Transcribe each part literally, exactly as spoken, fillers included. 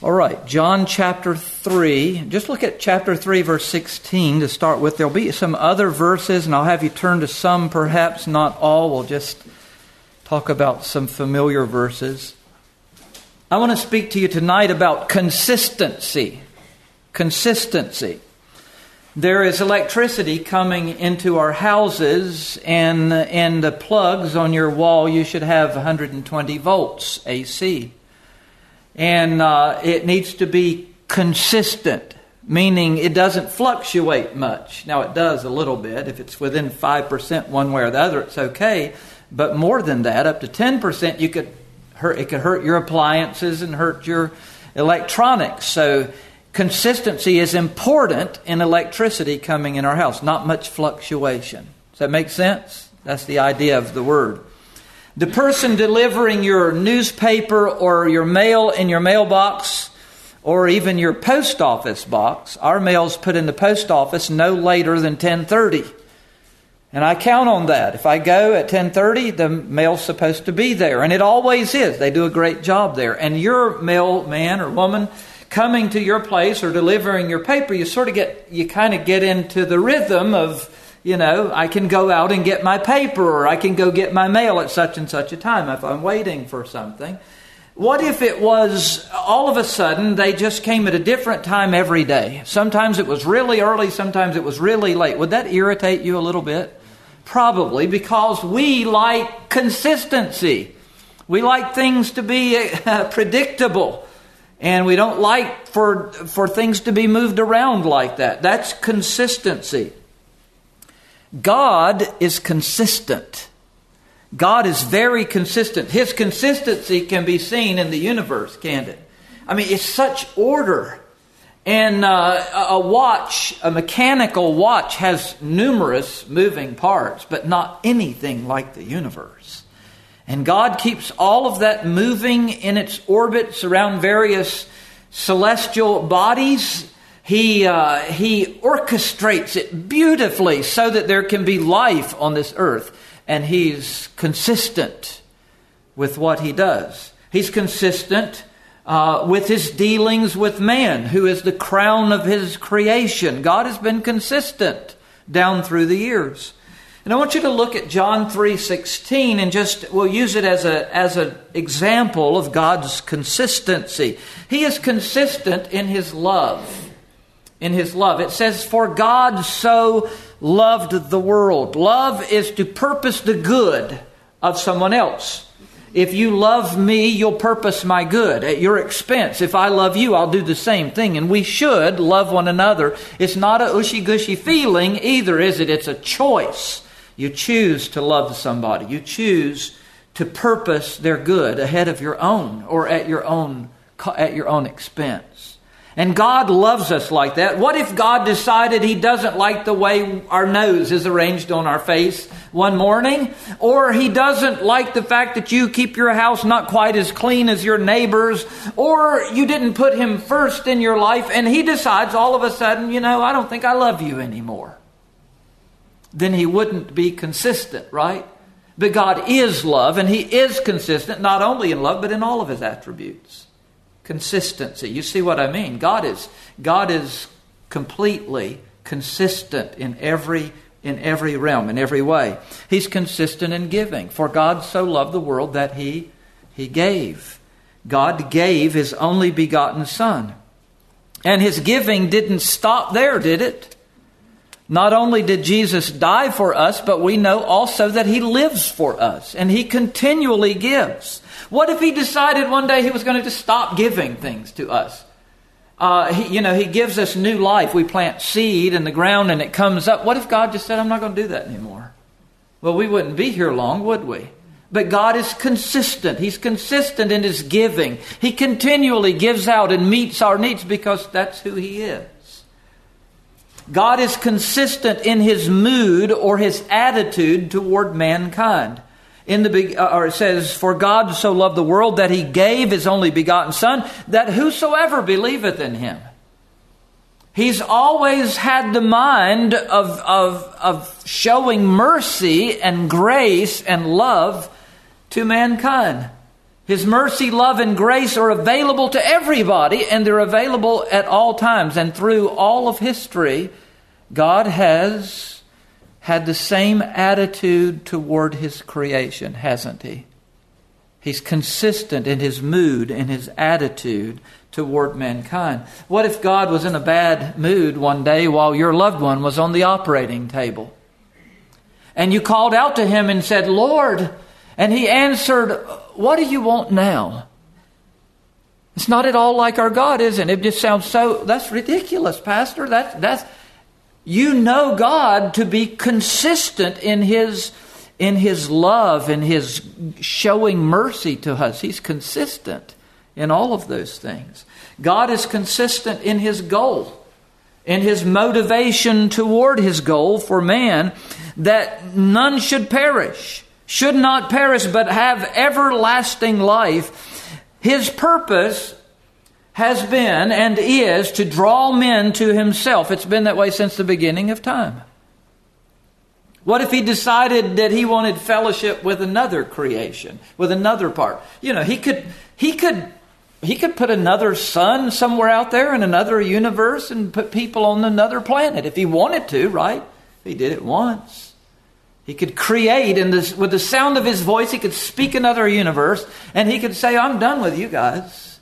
All right, John chapter three. Just look at chapter three, verse sixteen to start with. There'll be some other verses, and I'll have you turn to some, perhaps not all. We'll just talk about some familiar verses. I want to speak to you tonight about consistency. Consistency. There is electricity coming into our houses, and, and the plugs on your wall, you should have one hundred twenty volts A C. And uh, it needs to be consistent, meaning it doesn't fluctuate much. Now, it does a little bit. If it's within five percent one way or the other, it's okay. But more than that, up to ten percent, you could hurt, it could hurt your appliances and hurt your electronics. So consistency is important in electricity coming in our house. Not much fluctuation. Does that make sense? That's the idea of the word. The person delivering your newspaper or your mail in your mailbox or even your post office box, our mail's put in the post office no later than ten thirty. And I count on that. If I go at ten thirty, the mail's supposed to be there. And it always is. They do a great job there. And your mailman or woman coming to your place or delivering your paper, you sort of get, you kind of get into the rhythm of, you know, I can go out and get my paper, or I can go get my mail at such and such a time if I'm waiting for something. What if it was all of a sudden they just came at a different time every day? Sometimes it was really early, sometimes it was really late. Would that irritate you a little bit? Probably, because we like consistency. We like things to be uh, predictable. And we don't like for, for things to be moved around like that. That's consistency. God is consistent. God is very consistent. His consistency can be seen in the universe, can't it? I mean, it's such order. And uh, a watch, a mechanical watch, has numerous moving parts, but not anything like the universe. And God keeps all of that moving in its orbits around various celestial bodies. He uh, he orchestrates it beautifully so that there can be life on this earth. And He's consistent with what He does. He's consistent uh, with His dealings with man, who is the crown of His creation. God has been consistent down through the years. And I want you to look at John three sixteen and just, we'll use it as a as an example of God's consistency. He is consistent in His love. In His love. It says, for God so loved the world. Love is to purpose the good of someone else. If you love me, you'll purpose my good at your expense. If I love you, I'll do the same thing. And we should love one another. It's not a ushy-gushy feeling either, is it? It's a choice. You choose to love somebody. You choose to purpose their good ahead of your own or at your own at your own expense. And God loves us like that. What if God decided He doesn't like the way our nose is arranged on our face one morning? Or He doesn't like the fact that you keep your house not quite as clean as your neighbors? Or you didn't put Him first in your life and He decides all of a sudden, you know, I don't think I love you anymore. Then He wouldn't be consistent, right? But God is love, and He is consistent, not only in love, but in all of His attributes. Consistency. You see what I mean? God is God is completely consistent in every in every realm, in every way. He's consistent in giving. For God so loved the world that He He gave. God gave His only begotten Son. And His giving didn't stop there, did it? Not only did Jesus die for us, but we know also that He lives for us. And He continually gives. What if He decided one day He was going to just stop giving things to us? Uh, he, you know, He gives us new life. We plant seed in the ground and it comes up. What if God just said, I'm not going to do that anymore? Well, we wouldn't be here long, would we? But God is consistent. He's consistent in His giving. He continually gives out and meets our needs because that's who He is. God is consistent in His mood or His attitude toward mankind. In the or it says, for God so loved the world that He gave His only begotten Son, that whosoever believeth in Him. He's always had the mind of, of, of showing mercy and grace and love to mankind. His mercy, love, and grace are available to everybody, and they're available at all times. And through all of history, God has had the same attitude toward His creation, hasn't He? He's consistent in His mood and His attitude toward mankind. What if God was in a bad mood one day while your loved one was on the operating table? And you called out to Him and said, Lord, and He answered, what do you want now? It's not at all like our God, is it? It just sounds so, that's ridiculous, Pastor. That's, that's, you know God to be consistent in His, in His love and His showing mercy to us. He's consistent in all of those things. God is consistent in His goal, in His motivation toward His goal for man, that none should perish. Should not perish, but have everlasting life. His purpose has been and is to draw men to Himself. It's been that way since the beginning of time. What if He decided that He wanted fellowship with another creation, with another part? You know, He could, He could, He could put another sun somewhere out there in another universe and put people on another planet if He wanted to, right? He did it once. He could create, in this, with the sound of His voice, He could speak another universe, and He could say, I'm done with you guys.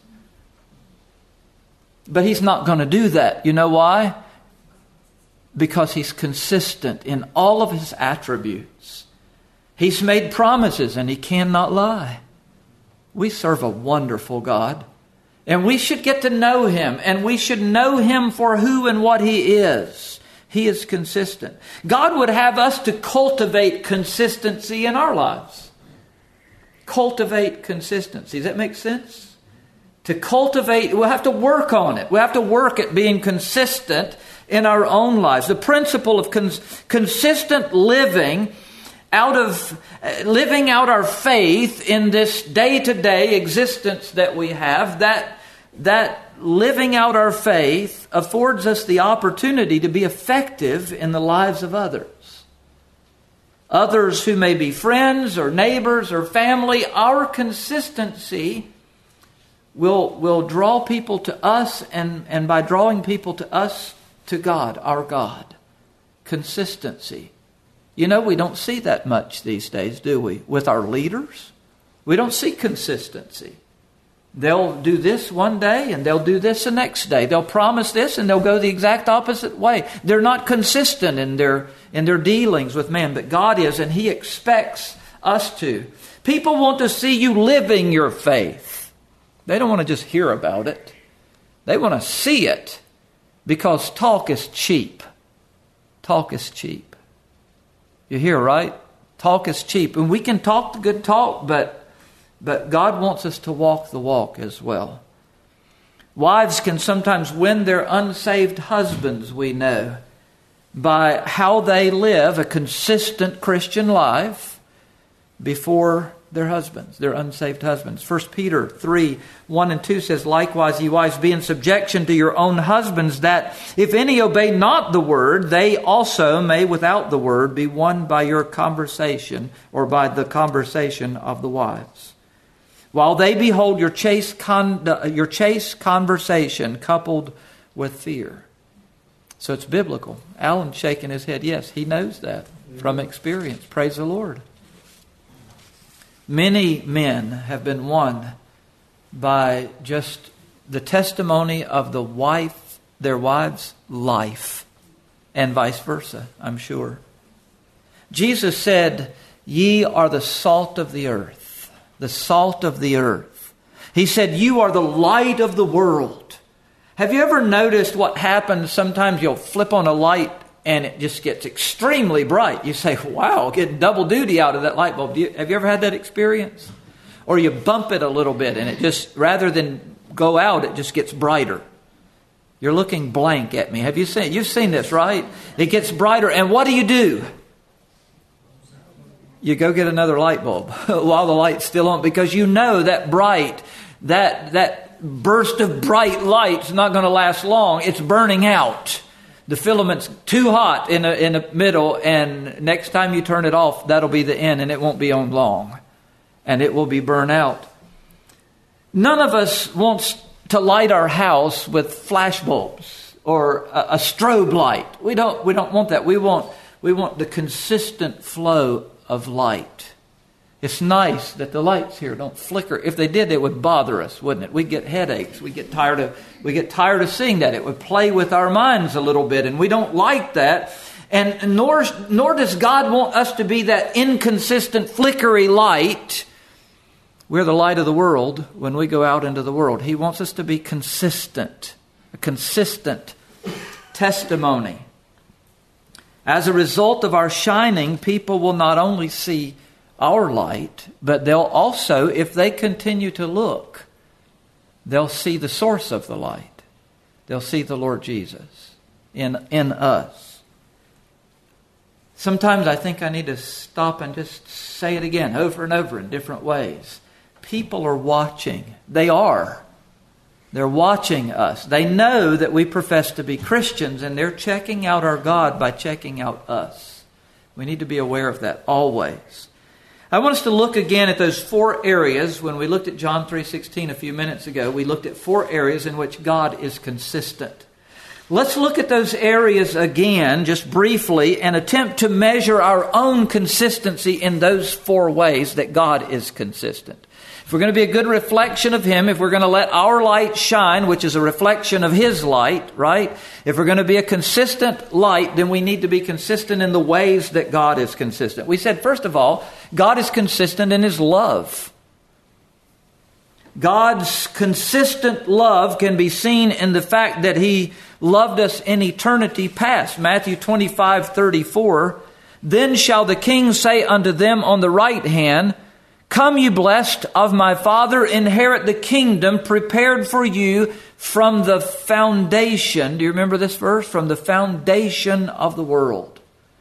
But He's not going to do that. You know why? Because He's consistent in all of His attributes. He's made promises, and He cannot lie. We serve a wonderful God, and we should get to know Him, and we should know Him for who and what He is. He is consistent. God would have us to cultivate consistency in our lives. Cultivate consistency. Does that make sense? To cultivate, we'll have to work on it. We'll have to work at being consistent in our own lives. The principle of cons- consistent living out of uh, living out our faith in this day-to-day existence that we have, that that living out our faith affords us the opportunity to be effective in the lives of others. Others who may be friends or neighbors or family, our consistency will, will draw people to us, and, and by drawing people to us, to God, our God. Consistency. You know, we don't see that much these days, do we? With our leaders, we don't see consistency. They'll do this one day and they'll do this the next day. They'll promise this and they'll go the exact opposite way. They're not consistent in their in their dealings with man, but God is, and He expects us to. People want to see you living your faith. They don't want to just hear about it. They want to see it, because talk is cheap. Talk is cheap. You hear, right? Talk is cheap. And we can talk the good talk, but But God wants us to walk the walk as well. Wives can sometimes win their unsaved husbands, we know, by how they live a consistent Christian life before their husbands, their unsaved husbands. First Peter three, one and two says, likewise, ye wives, be in subjection to your own husbands, that if any obey not the word, they also may without the word be won by your conversation, or by the conversation of the wives. While they behold your chaste, con- your chaste conversation coupled with fear. So it's biblical. Alan's shaking his head. Yes, he knows that from experience. Praise the Lord. Many men have been won by just the testimony of the wife, their wife's life, and vice versa, I'm sure. Jesus said, ye are the salt of the earth. The salt of the earth. He said, you are the light of the world. Have you ever noticed what happens? Sometimes you'll flip on a light and it just gets extremely bright. You say, wow, get double duty out of that light bulb. Do you, have you ever had that experience? Or you bump it a little bit and it just, rather than go out, it just gets brighter. You're looking blank at me. Have you seen, you've seen this, right? It gets brighter. And what do you do? You go get another light bulb while the light's still on, because you know that bright, that that burst of bright light's not going to last long. It's burning out. The filament's too hot in the, in the middle, and next time you turn it off, that'll be the end, and it won't be on long. And it will be burned out. None of us wants to light our house with flash bulbs or a, a strobe light. We don't, we don't want that. We want, we want the consistent flow of light. It's nice that the lights here don't flicker. If they did, it would bother us, wouldn't it? We'd get headaches. We'd get tired of, we get tired of seeing that. It would play with our minds a little bit, and we don't like that. And nor, nor does God want us to be that inconsistent, flickery light. We're the light of the world when we go out into the world. He wants us to be consistent, a consistent testimony. As a result of our shining, people will not only see our light, but they'll also, if they continue to look, they'll see the source of the light. They'll see the Lord Jesus in, in us. Sometimes I think I need to stop and just say it again over and over in different ways. People are watching. They are. They're watching us. They know that we profess to be Christians, and they're checking out our God by checking out us. We need to be aware of that always. I want us to look again at those four areas. When we looked at John three sixteen a few minutes ago, we looked at four areas in which God is consistent. Let's look at those areas again, just briefly, and attempt to measure our own consistency in those four ways that God is consistent. If we're going to be a good reflection of Him, if we're going to let our light shine, which is a reflection of His light, right? If we're going to be a consistent light, then we need to be consistent in the ways that God is consistent. We said, first of all, God is consistent in His love. God's consistent love can be seen in the fact that He loved us in eternity past. Matthew twenty-five thirty-four, then shall the King say unto them on the right hand, come, you blessed of my Father, inherit the kingdom prepared for you from the foundation. Do you remember this verse? From the foundation of the world.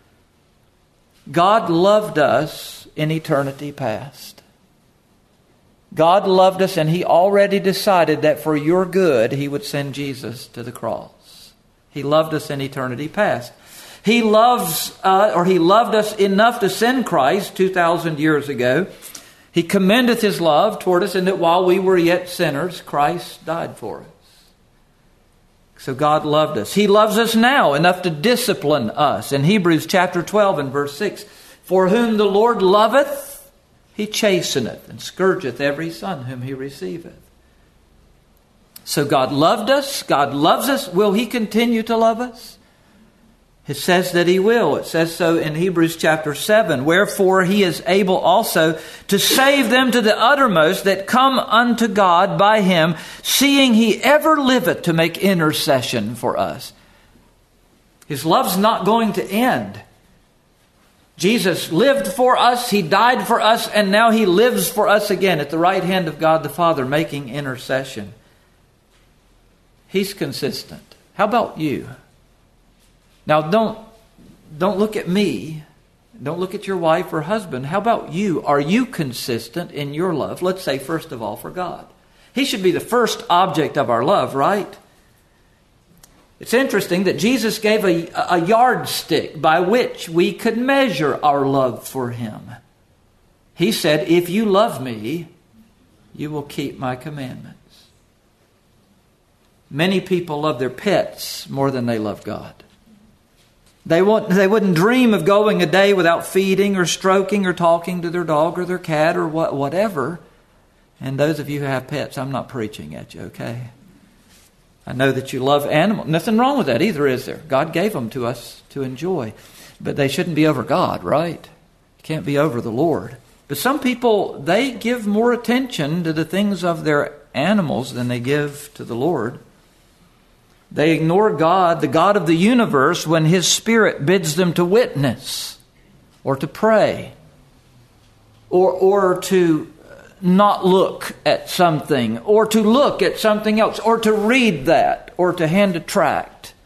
God loved us in eternity past. God loved us, and He already decided that for your good He would send Jesus to the cross. He loved us in eternity past. He loves, uh, or He loved us enough to send Christ two thousand years ago. He commendeth His love toward us in that while we were yet sinners, Christ died for us. So God loved us. He loves us now enough to discipline us. In Hebrews chapter twelve and verse six, for whom the Lord loveth, He chasteneth and scourgeth every son whom He receiveth. So God loved us. God loves us. Will He continue to love us? It says that He will. It says so in Hebrews chapter seven. Wherefore He is able also to save them to the uttermost that come unto God by Him, seeing He ever liveth to make intercession for us. His love's not going to end. Jesus lived for us, He died for us, and now He lives for us again at the right hand of God the Father, making intercession. He's consistent. How about you? Now, don't, don't look at me. Don't look at your wife or husband. How about you? Are you consistent in your love? Let's say, first of all, for God. He should be the first object of our love, right? It's interesting that Jesus gave a, a yardstick by which we could measure our love for Him. He said, if you love me, you will keep my commandments. Many people love their pets more than they love God. They won't, they wouldn't dream of going a day without feeding or stroking or talking to their dog or their cat or what, whatever. And those of you who have pets, I'm not preaching at you, okay? I know that you love animals. Nothing wrong with that either, is there? God gave them to us to enjoy. But they shouldn't be over God, right? Can't be over the Lord. But some people, they give more attention to the things of their animals than they give to the Lord. They ignore God, the God of the universe, when His Spirit bids them to witness or to pray or, or to not look at something or to look at something else or to read that or to hand a tract.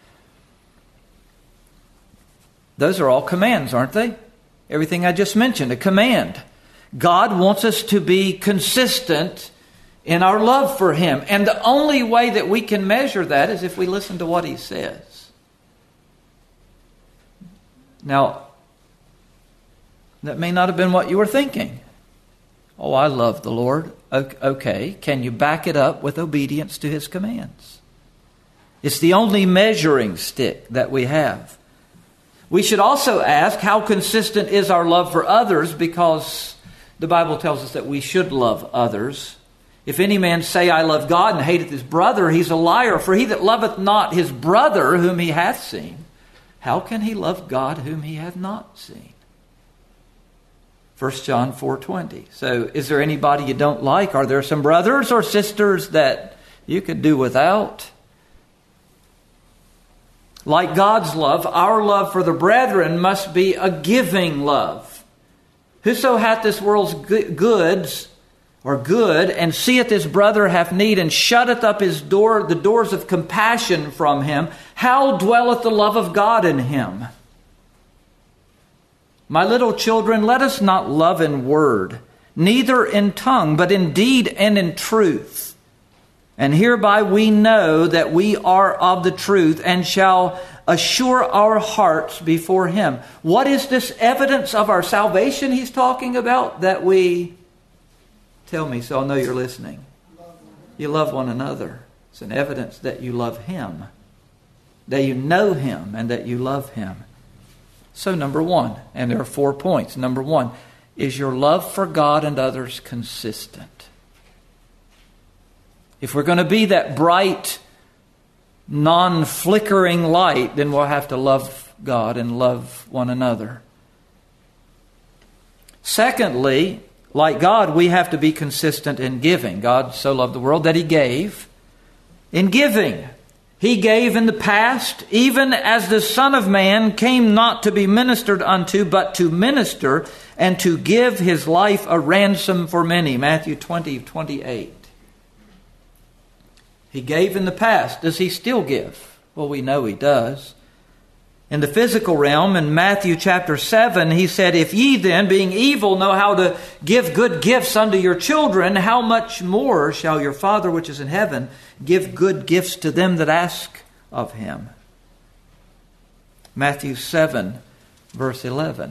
Those are all commands, aren't they? Everything I just mentioned, a command. God wants us to be consistent in our love for Him. And the only way that we can measure that is if we listen to what He says. Now, that may not have been what you were thinking. Oh, I love the Lord. Okay, can you back it up with obedience to His commands? It's the only measuring stick that we have. We should also ask, how consistent is our love for others? Because the Bible tells us that we should love others. If any man say, I love God, and hateth his brother, he's a liar. For he that loveth not his brother whom he hath seen, how can he love God whom he hath not seen? First John four twenty. So is there anybody you don't like? Are there some brothers or sisters that you could do without? Like God's love, our love for the brethren must be a giving love. Whoso hath this world's goods, or good, and seeth his brother have need, and shutteth up his door, the doors of compassion from him, how dwelleth the love of God in him? My little children, let us not love in word, neither in tongue, but in deed and in truth. And hereby we know that we are of the truth, and shall assure our hearts before Him. What is this evidence of our salvation he's talking about? That we, tell me so I'll know you're listening. You love one another. It's an evidence that you love Him, that you know Him, and that you love Him. So number one, and there are four points. Number one, is your love for God and others consistent? If we're going to be that bright, non-flickering light, then we'll have to love God and love one another. Secondly, like God, we have to be consistent in giving. God so loved the world that He gave. In giving, He gave in the past, even as the Son of Man came not to be ministered unto, but to minister and to give His life a ransom for many. Matthew twenty twenty-eight. He gave in the past. Does He still give? Well, we know He does. In the physical realm, in Matthew chapter seven, He said, if ye then, being evil, know how to give good gifts unto your children, how much more shall your Father which is in heaven give good gifts to them that ask of Him? Matthew seven, verse eleven.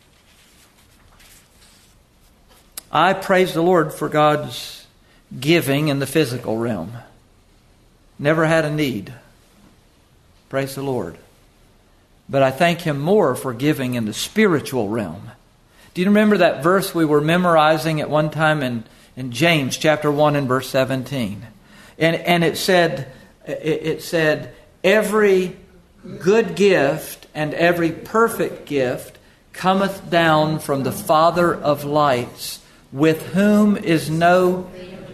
I praise the Lord for God's giving in the physical realm. Never had a need. Praise the Lord. But I thank Him more for giving in the spiritual realm. Do you remember that verse we were memorizing at one time in, in James chapter one and verse seventeen? And, and it said, it, it said, every good gift and every perfect gift cometh down from the Father of lights, with whom is no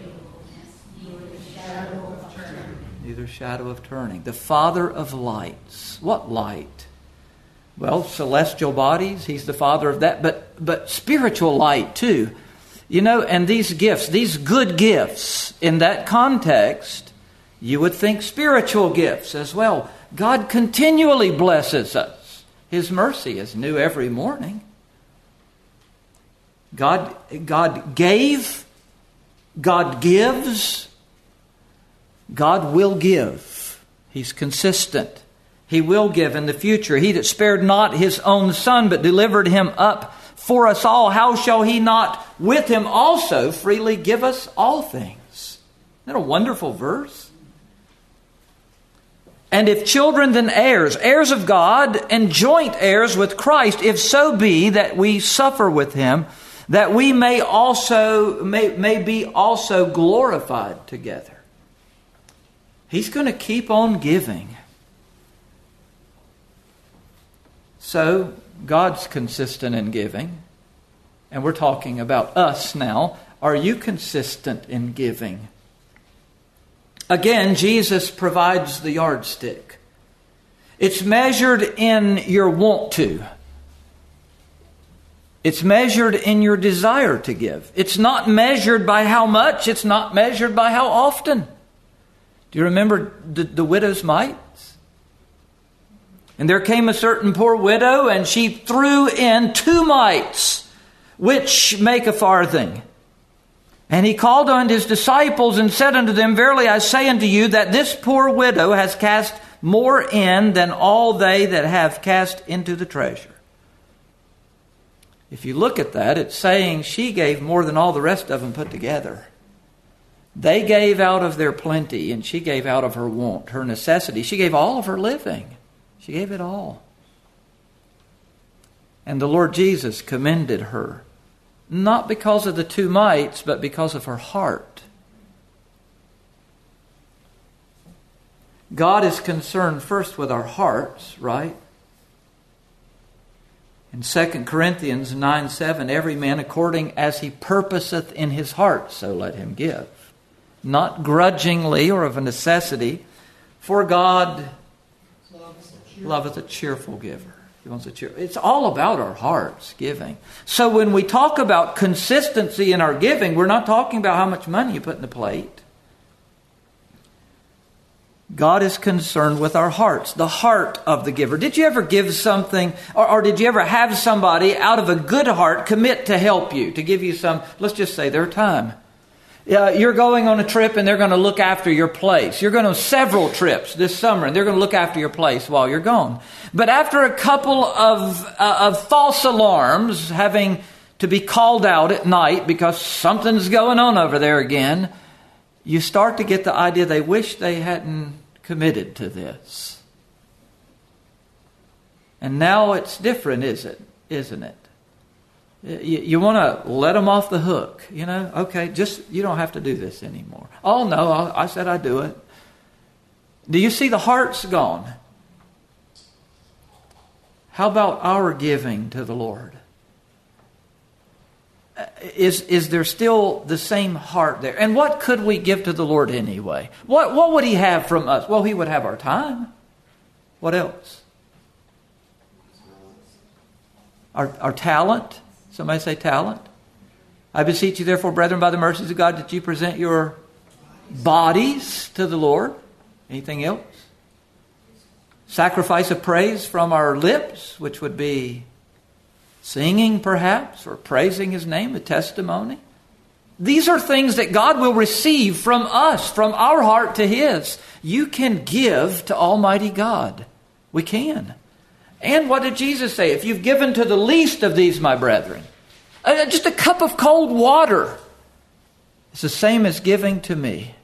neither shadow of turning. The Father of lights. What light? Well, celestial bodies, He's the Father of that, but but spiritual light too. You know, and these gifts, these good gifts, in that context, you would think spiritual gifts as well. God continually blesses us. His mercy is new every morning. God, God gave, God gives, God will give. He's consistent. He will give in the future. He that spared not His own Son, but delivered Him up for us all, how shall He not with Him also freely give us all things? Isn't that a wonderful verse? And if children, then heirs, heirs of God, and joint heirs with Christ, if so be that we suffer with Him, that we may also may, may be also glorified together. He's going to keep on giving. So, God's consistent in giving. And we're talking about us now. Are you consistent in giving? Again, Jesus provides the yardstick. It's measured in your want to. It's measured in your desire to give. It's not measured by how much. It's not measured by how often. Do you remember the, the widow's mites? And there came a certain poor widow, and she threw in two mites, which make a farthing. And He called unto His disciples and said unto them, verily I say unto you that this poor widow has cast more in than all they that have cast into the treasure. If you look at that, it's saying she gave more than all the rest of them put together. They gave out of their plenty, and she gave out of her want, her necessity. She gave all of her living. She gave it all. And the Lord Jesus commended her, not because of the two mites, but because of her heart. God is concerned first with our hearts, right? In Second Corinthians nine seven, every man according as he purposeth in his heart, so let him give. Not grudgingly or of a necessity, for God loveth a cheerful giver. He wants a cheer. It's all about our hearts giving. So when we talk about consistency in our giving, we're not talking about how much money you put in the plate. God is concerned with our hearts, the heart of the giver. Did you ever give something, or, or did you ever have somebody out of a good heart commit to help you, to give you some, let's just say their time? Uh, you're going on a trip and they're going to look after your place. You're going on several trips this summer and they're going to look after your place while you're gone. But after a couple of, uh, of false alarms, having to be called out at night because something's going on over there again, you start to get the idea they wish they hadn't committed to this. And now it's different, is it? Isn't it? You, you want to let them off the hook, you know? Okay, just, you don't have to do this anymore. Oh, no, I, I said I'd do it. Do you see the heart's gone? How about our giving to the Lord? Is is there still the same heart there? And what could we give to the Lord anyway? What what would He have from us? Well, He would have our time. What else? Our our talent. Somebody say talent. I beseech you, therefore, brethren, by the mercies of God, that you present your bodies to the Lord. Anything else? Sacrifice of praise from our lips, which would be singing perhaps, or praising His name, a testimony. These are things that God will receive from us, from our heart to His. You can give to Almighty God. We can. And what did Jesus say? If you've given to the least of these, my brethren, uh, just a cup of cold water, it's the same as giving to me.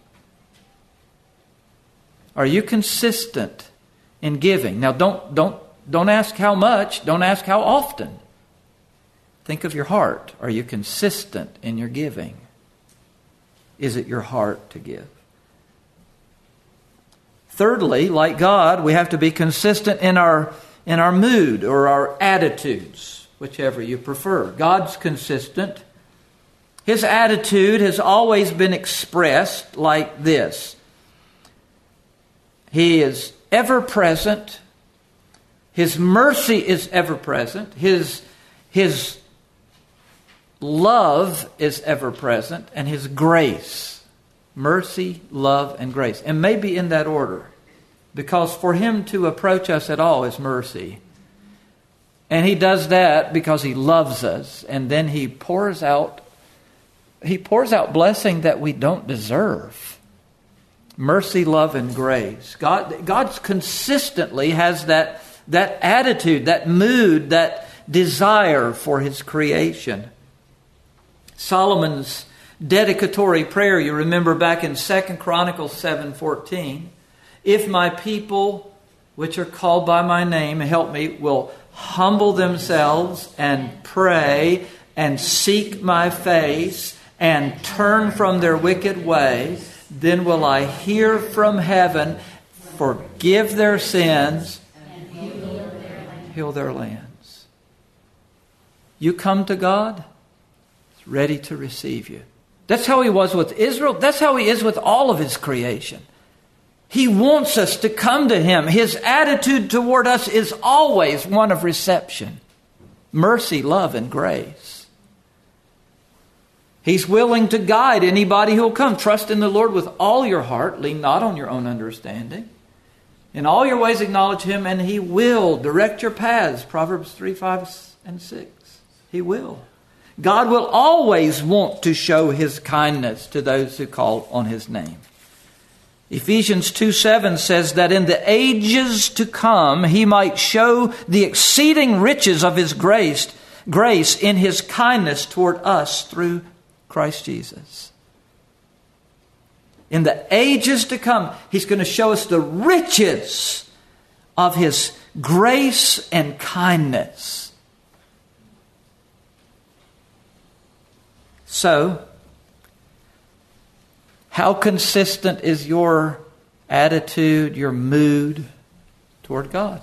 Are you consistent in giving? Now don't, don't, don't ask how much, don't ask how often. Think of your heart. Are you consistent in your giving? Is it your heart to give? Thirdly, like God, we have to be consistent in our in our mood or our attitudes, whichever you prefer. God's consistent. His attitude has always been expressed like this. He is ever present. His mercy is ever present. His His love is ever present, and His grace. Mercy, love, and grace. And maybe in that order. Because for Him to approach us at all is mercy. And He does that because He loves us. And then He pours out, He pours out blessing that we don't deserve. Mercy, love, and grace. God, God consistently has that, that attitude, that mood, that desire for His creation. Solomon's dedicatory prayer, you remember back in Second Chronicles seven fourteen, if my people, which are called by my name, help me, will humble themselves and pray and seek my face and turn from their wicked way, then will I hear from heaven, forgive their sins, and heal their lands. Heal their lands. You come to God, He's ready to receive you. That's how He was with Israel. That's how He is with all of His creation. He wants us to come to Him. His attitude toward us is always one of reception. Mercy, love, and grace. He's willing to guide anybody who will come. Trust in the Lord with all your heart. Lean not on your own understanding. In all your ways acknowledge Him, and He will direct your paths. Proverbs three, five, and six. He will. God will always want to show His kindness to those who call on His name. Ephesians two seven says that in the ages to come He might show the exceeding riches of His grace grace in His kindness toward us through Christ Jesus. In the ages to come, He's going to show us the riches of His grace and kindness. So, how consistent is your attitude, your mood toward God?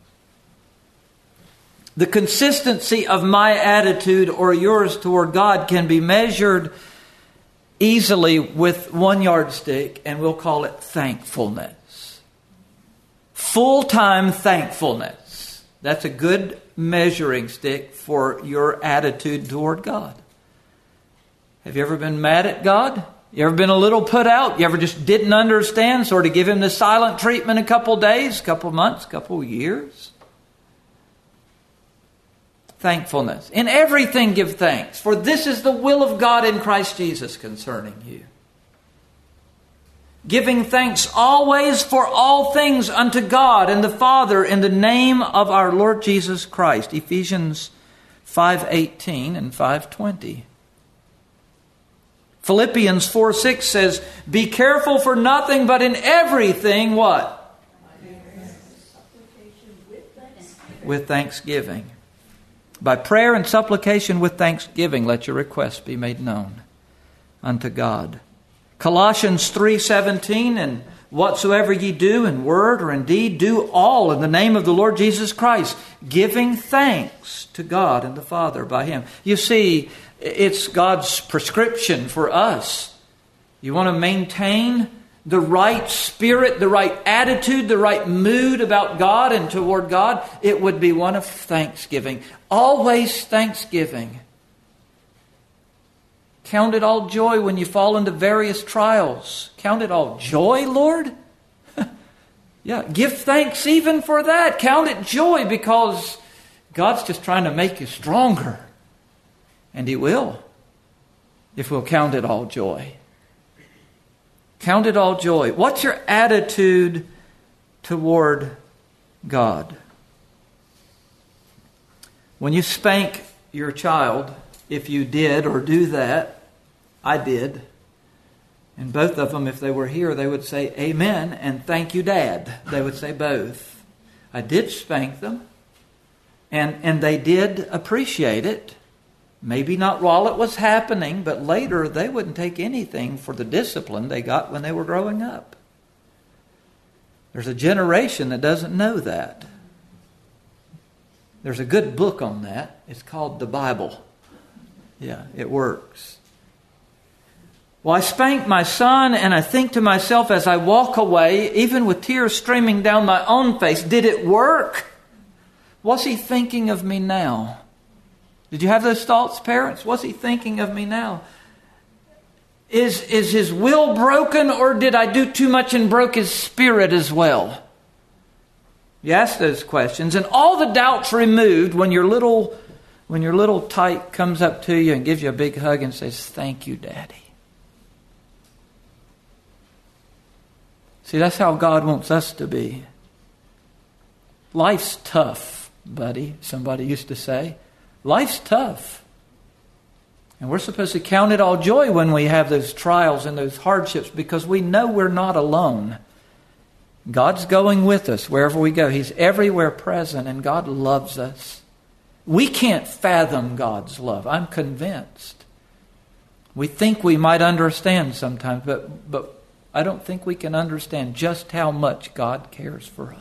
The consistency of my attitude or yours toward God can be measured easily with one yardstick, and we'll call it thankfulness. Full-time thankfulness. That's a good measuring stick for your attitude toward God. Have you ever been mad at God? You ever been a little put out? You ever just didn't understand? Sort of give Him the silent treatment a couple days, couple months, couple years? Thankfulness. In everything give thanks, for this is the will of God in Christ Jesus concerning you. Giving thanks always for all things unto God and the Father in the name of our Lord Jesus Christ. Ephesians five eighteen and five twenty. Philippians four six says, be careful for nothing, but in everything, what? With thanksgiving. By prayer and supplication with thanksgiving, let your requests be made known unto God. Colossians three seventeen, and whatsoever ye do in word or in deed, do all in the name of the Lord Jesus Christ, giving thanks to God and the Father by Him. You see, it's God's prescription for us. You want to maintain the right spirit, the right attitude, the right mood about God and toward God, it would be one of thanksgiving. Always thanksgiving. Count it all joy when you fall into various trials. Count it all joy, Lord? Yeah, give thanks even for that. Count it joy because God's just trying to make you stronger. And He will, if we'll count it all joy. Count it all joy. What's your attitude toward God? When you spank your child, if you did or do that, I did. And both of them, if they were here, they would say amen and thank you, Dad. They would say both. I did spank them. And, and they did appreciate it. Maybe not while it was happening, but later they wouldn't take anything for the discipline they got when they were growing up. There's a generation that doesn't know that. There's a good book on that. It's called the Bible. Yeah, it works. Well, I spank my son and I think to myself as I walk away, even with tears streaming down my own face, did it work? What's he thinking of me now? Did you have those thoughts, parents? What's he thinking of me now? Is, is his will broken, or did I do too much and broke his spirit as well? You ask those questions, and all the doubts removed when your little when your little tyke comes up to you and gives you a big hug and says, "Thank you, Daddy." See, that's how God wants us to be. Life's tough, buddy, somebody used to say. Life's tough. And we're supposed to count it all joy when we have those trials and those hardships because we know we're not alone. God's going with us wherever we go. He's everywhere present and God loves us. We can't fathom God's love. I'm convinced. We think we might understand sometimes, but, but I don't think we can understand just how much God cares for us.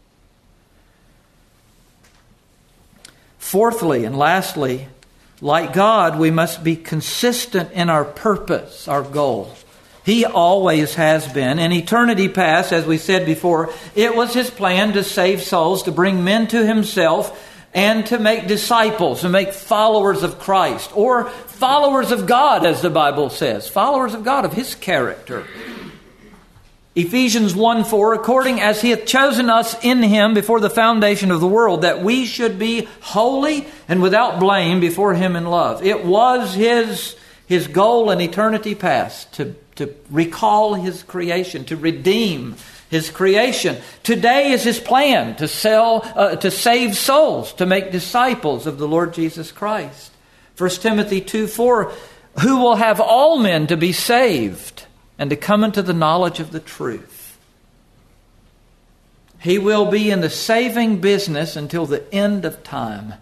Fourthly and lastly, like God, we must be consistent in our purpose, our goal. He always has been. In eternity past, as we said before, it was His plan to save souls, to bring men to Himself, and to make disciples, to make followers of Christ, or followers of God, as the Bible says, followers of God, of His character. Ephesians one four, according as He hath chosen us in Him before the foundation of the world, that we should be holy and without blame before Him in love. It was His, His goal in eternity past to, to recall His creation, to redeem His creation. Today is His plan to sell, uh, to save souls, to make disciples of the Lord Jesus Christ. First Timothy two four, who will have all men to be saved and to come into the knowledge of the truth. He will be in the saving business until the end of time.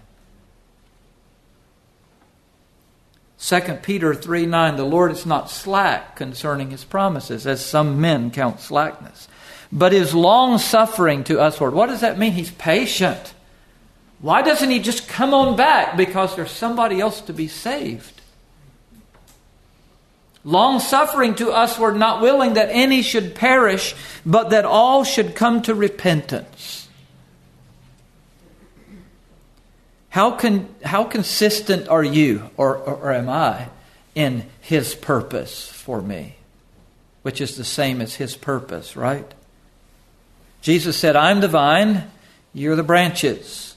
Second Peter three nine, the Lord is not slack concerning His promises, as some men count slackness, but is long-suffering to usward. What does that mean? He's patient. Why doesn't He just come on back? Because there's somebody else to be saved. Long-suffering to usward, not willing that any should perish, but that all should come to repentance. How can how consistent are you, or, or, or am I, in His purpose for me? Which is the same as His purpose, right? Jesus said, I'm the vine, you're the branches.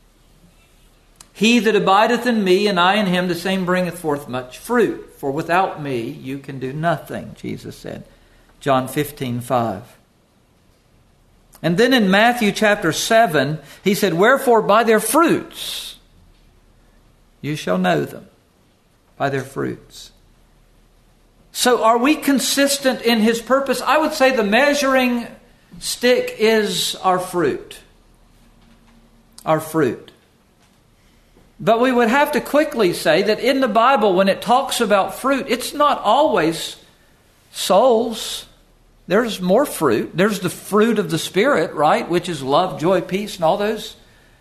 He that abideth in me, and I in him, the same bringeth forth much fruit. For without me you can do nothing, Jesus said. John fifteen five. And then in Matthew chapter seven, He said, wherefore by their fruits you shall know them. By their fruits. So are we consistent in His purpose? I would say the measuring stick is our fruit. Our fruit. But we would have to quickly say that in the Bible, when it talks about fruit, it's not always souls. There's more fruit. There's the fruit of the Spirit, right? Which is love, joy, peace, and all those.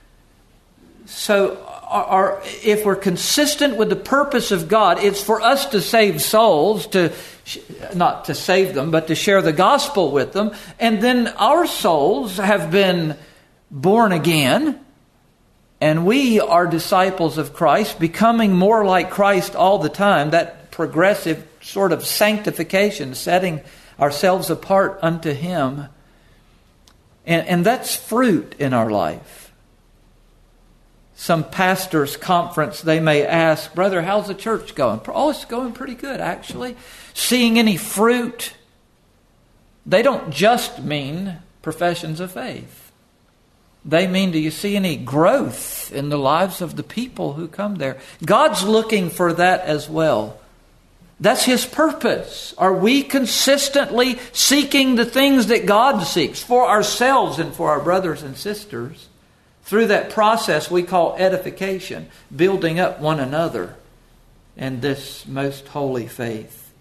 So our, our, if we're consistent with the purpose of God, it's for us to save souls, to not to save them, but to share the gospel with them. And then our souls have been born again. And we are disciples of Christ, becoming more like Christ all the time. That progressive sort of sanctification, setting ourselves apart unto Him. And, and that's fruit in our life. Some pastors' conference, they may ask, brother, how's the church going? Oh, it's going pretty good, actually. Seeing any fruit? They don't just mean professions of faith. They mean, do you see any growth in the lives of the people who come there? God's looking for that as well. That's His purpose. Are we consistently seeking the things that God seeks for ourselves and for our brothers and sisters? Through that process we call edification, building up one another in this most holy faith.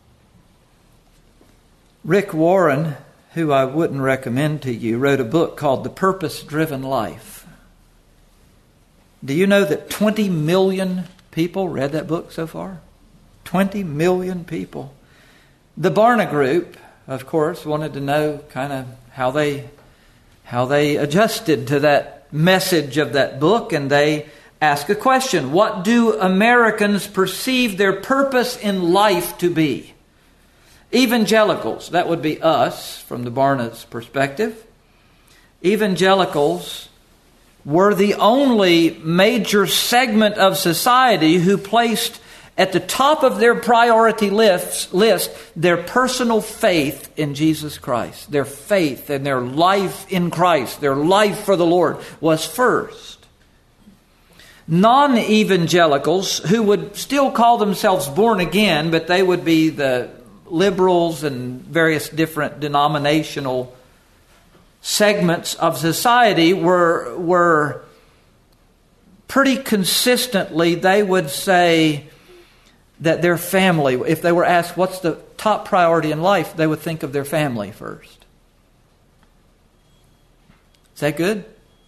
Rick Warren, who I wouldn't recommend to you, wrote a book called The Purpose-Driven Life. Do you know that twenty million people read that book so far? twenty million people. The Barna Group, of course, wanted to know kind of how they how they adjusted to that message of that book, and they asked a question. What do Americans perceive their purpose in life to be? Evangelicals, that would be us from the Barna's perspective. Evangelicals were the only major segment of society who placed at the top of their priority list, list their personal faith in Jesus Christ. Their faith and their life in Christ, their life for the Lord was first. Non-evangelicals, who would still call themselves born again, but they would be the liberals and various different denominational segments of society, were were pretty consistently, they would say that their family, if they were asked what's the top priority in life, they would think of their family first. Is that good?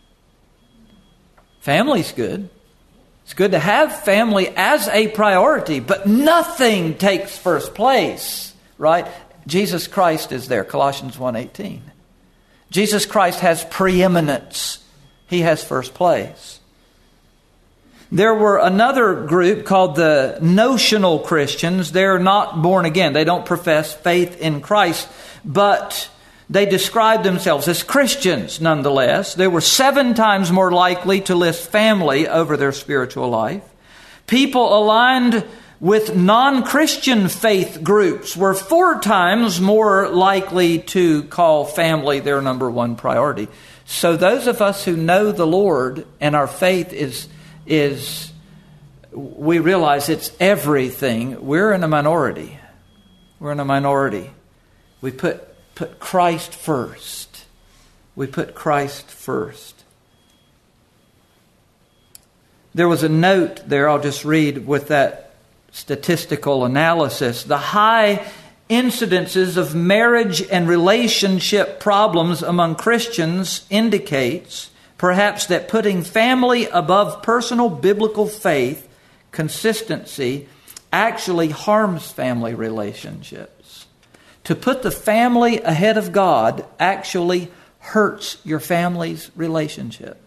Family's good. It's good to have family as a priority, but nothing takes first place, right? Jesus Christ is there, Colossians one eighteen. Jesus Christ has preeminence. He has first place. There were another group called the notional Christians. They're not born again. They don't profess faith in Christ, but they described themselves as Christians nonetheless. They were seven times more likely to list family over their spiritual life. People aligned with non-Christian faith groups were four times more likely to call family their number one priority. So those of us who know the Lord and our faith is, is we realize it's everything, we're in a minority. We're in a minority. We put, put Christ first. We put Christ first. There was a note there I'll just read with that statistical analysis. The high incidences of marriage and relationship problems among Christians indicates perhaps that putting family above personal biblical faith, consistency, actually harms family relationships. To put the family ahead of God actually hurts your family's relationship.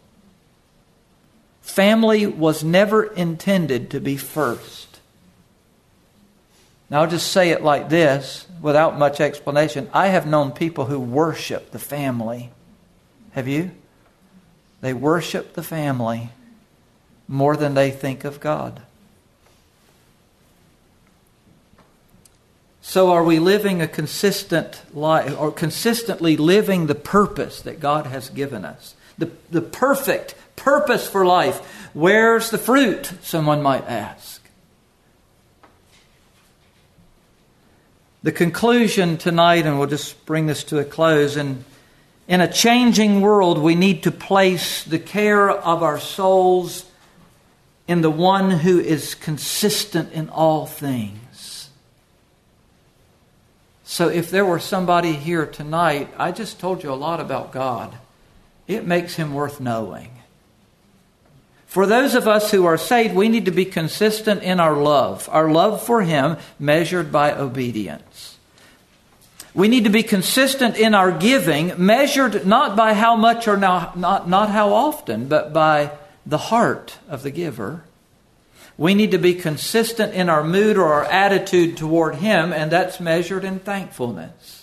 Family was never intended to be first. Now, I'll just say it like this, without much explanation. I have known people who worship the family. Have you? They worship the family more than they think of God. So are we living a consistent life, or consistently living the purpose that God has given us? The, the perfect purpose for life. Where's the fruit, someone might ask? The conclusion tonight, and we'll just bring this to a close, and in a changing world, we need to place the care of our souls in the one who is consistent in all things. So if there were somebody here tonight, I just told you a lot about God. It makes Him worth knowing. For those of us who are saved, we need to be consistent in our love. Our love for Him measured by obedience. We need to be consistent in our giving, measured not by how much or not, not, not how often, but by the heart of the giver. We need to be consistent in our mood or our attitude toward Him, and that's measured in thankfulness.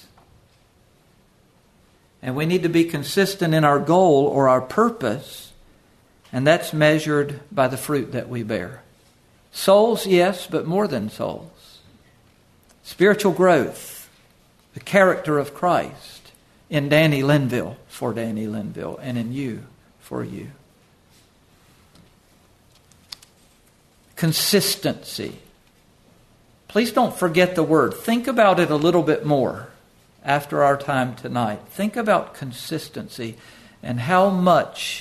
And we need to be consistent in our goal or our purpose, and that's measured by the fruit that we bear. Souls, yes, but more than souls. Spiritual growth, the character of Christ in Danny Linville for Danny Linville, and in you for you. Consistency. Please don't forget the word. Think about it a little bit more after our time tonight. Think about consistency and how much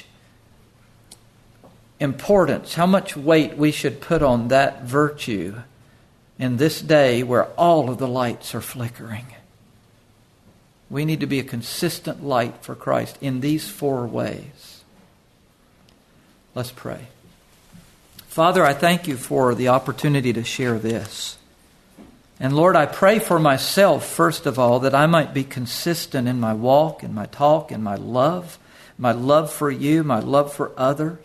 importance, how much weight we should put on that virtue in this day where all of the lights are flickering. We need to be a consistent light for Christ in these four ways. Let's pray. Father, I thank You for the opportunity to share this. And Lord, I pray for myself, first of all, that I might be consistent in my walk, in my talk, in my love, my love for You, my love for others,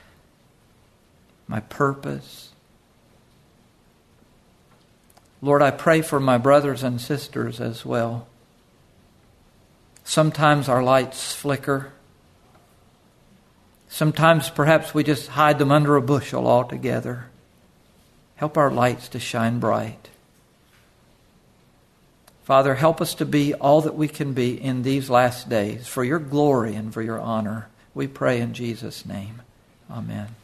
my purpose. Lord, I pray for my brothers and sisters as well. Sometimes our lights flicker. Sometimes perhaps we just hide them under a bushel altogether. Help our lights to shine bright. Father, help us to be all that we can be in these last days for Your glory and for Your honor. We pray in Jesus' name. Amen.